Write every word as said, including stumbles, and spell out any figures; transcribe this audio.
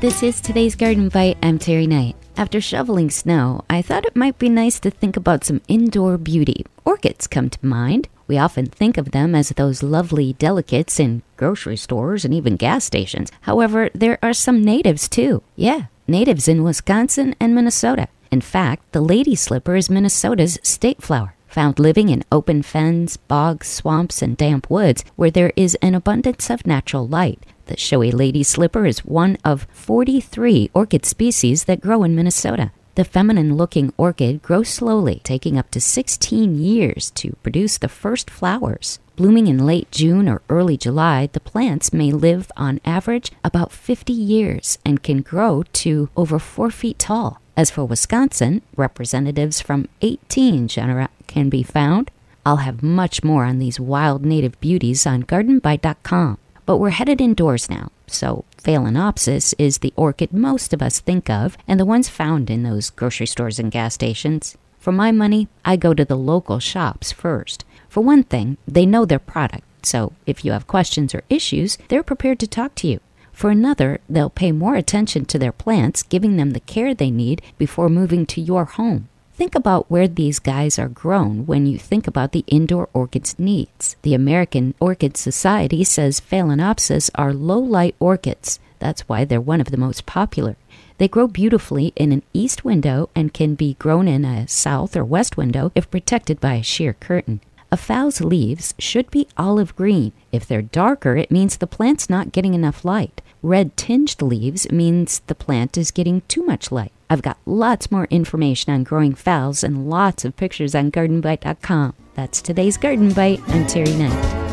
This is today's Garden Bite. I'm Terry Knight. After shoveling snow, I thought it might be nice to think about some indoor beauty. Orchids come to mind. We often think of them as those lovely delicates in grocery stores and even gas stations. However, there are some natives too. Yeah, natives in Wisconsin and Minnesota. In fact, the lady slipper is Minnesota's state flower, found living in open fens, bogs, swamps, and damp woods where there is an abundance of natural light. The showy lady slipper is one of forty-three orchid species that grow in Minnesota. The feminine-looking orchid grows slowly, taking up to sixteen years to produce the first flowers. Blooming in late June or early July, the plants may live on average about fifty years and can grow to over four feet tall. As for Wisconsin, representatives from eighteen genera can be found. I'll have much more on these wild native beauties on garden bite dot com. But we're headed indoors now, so Phalaenopsis is the orchid most of us think of, and the ones found in those grocery stores and gas stations. For my money, I go to the local shops first. For one thing, they know their product, so if you have questions or issues, they're prepared to talk to you. For another, they'll pay more attention to their plants, giving them the care they need before moving to your home. Think about where these guys are grown when you think about the indoor orchid's needs. The American Orchid Society says Phalaenopsis are low-light orchids. That's why they're one of the most popular. They grow beautifully in an east window and can be grown in a south or west window if protected by a sheer curtain. A phall's leaves should be olive green. If they're darker, it means the plant's not getting enough light. Red-tinged leaves means the plant is getting too much light. I've got lots more information on growing phalls and lots of pictures on garden bite dot com. That's today's Garden Bite. I'm Terry Knight.